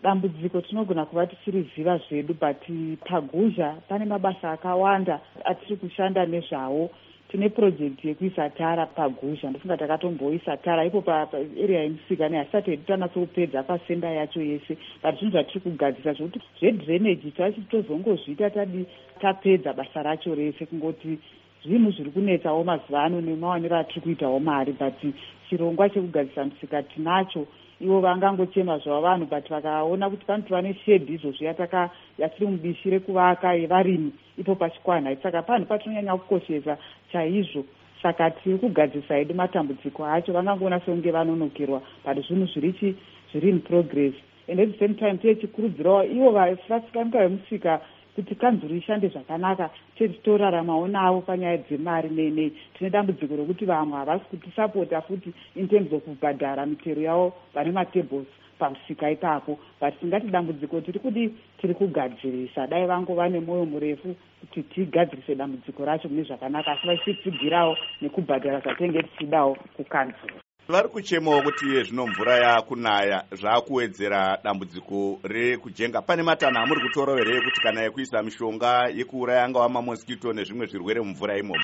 dambudziko tinogona kuva tichiriziva zvedu, but paGuzha pane mabasa akawanda atiri kushanda nezvawo. Tine project yekuisa tara paGuzha, ndofunga takatomboisa tara ipo paarea yemusika nehaisati tanatsoupedza pasenda yacho yese, but zvinhu zvatiri kugadzira zvokuti zvedreneji tachitozongozviita tapedza basa racho rese, kungoti zvinhu zviri kunetsawo mazuva ano nemaonero atiri kuitawo mari, but chirongwa chekugadzisa musika tinacho. Ivo vangangochema zvavo vanhu, but vakaona kuti panotova neshedhi izvozvo yatiri mubishi rekuvaka yevarimi ipo pachikwana, saka panhu patinonyanya kukoshesa chaizvo. Saka tiri kugadzisa hedu matambudziko acho, vangangoona sekunge vanonokerwa, but zvinhu zviri in progress. And at the same time tichikurudzirawo ivo vasikanyika vemusika kuti kanzuru ishande zvakanaka, titoraramawo navo panyaya dzemari nei. Tine dambudziko rokuti vamwe havasi kutisapota futi in terms of kubhadhara mitero yavo vane matables pamusika ipapo, but tingati dambudziko tiri kugadzirisa. Dai vangova nemwoyo murefu kuti tigadzirise dambudziko racho mune zvakanaka, asi vachititsigirawo nekubhadhara zvatenge tichidawo kukanzuru. Vari kuchemawo kuti zvino mvura yakunaya zvakuwedzera dambudziko rekujenga. Pane matanho amuri kutorawo here kuti kana yekuisa mishonga yekuuraya angava mamoskito nezvimwe zvirwere mumvura imomo?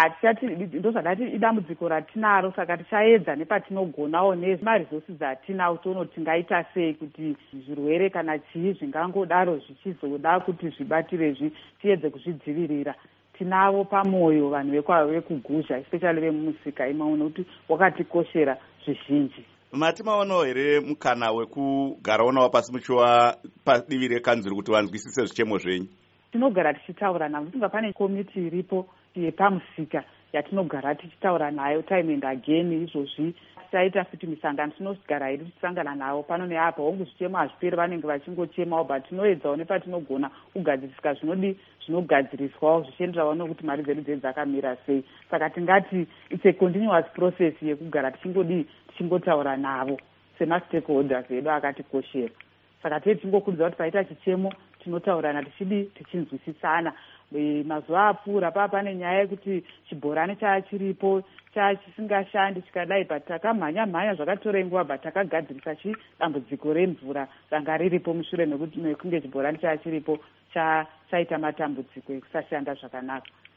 Ndozvadati idambudziko ratinaro, saka tichaedza nepatinogonawo nemaresources atinawo toona kuti tingaita sei kuti zvirwere kana chii zvingangodaro zvichizoda kuti zvibatirezvi tiedze kuzvidzivirira. Tinavo pamwoyo vanhu vekuGuzha, especially vemumusika imomo, nokuti wakatikoshera zvizhinji. Mati maonawo here mukana wekugarawo pasi muchiwa padivi rekanzuru kuti vanzwisise zvichemo zvenyu? Tinogara tichitaura navo, tinga pane komiti iripo yepamusika yatinogara tichitaura nayo time and again. Izvozvi tichaita futi misangano, tinogara hedu tichisangana navo pano neapa. Hongu zvichemo hazviperi, vanenge vachingochemawo, but tinoedzawo nepatinogona kugadziriswa zvinogadziriswawo zvichienderanawo nokuti mari dzedu dzakamira sei. Saka tingati it's a continuous process yekugara tichingotaura navo semastakeholders edu akatikoshera. Saka tichingokurudzira kuti paita chichemo tinotaurana tichinzwisisana. Mazuva apfuura pane nyaya yekuti chibhorani chachiripo chisingashandi chikadai, but takamhanya zvakatora nguva, but takagadzirisa dambudziko remvura ranga riripo mushure mekunge chibhorani chachiripo chaita matambudziko ekusashanda zvakanaka.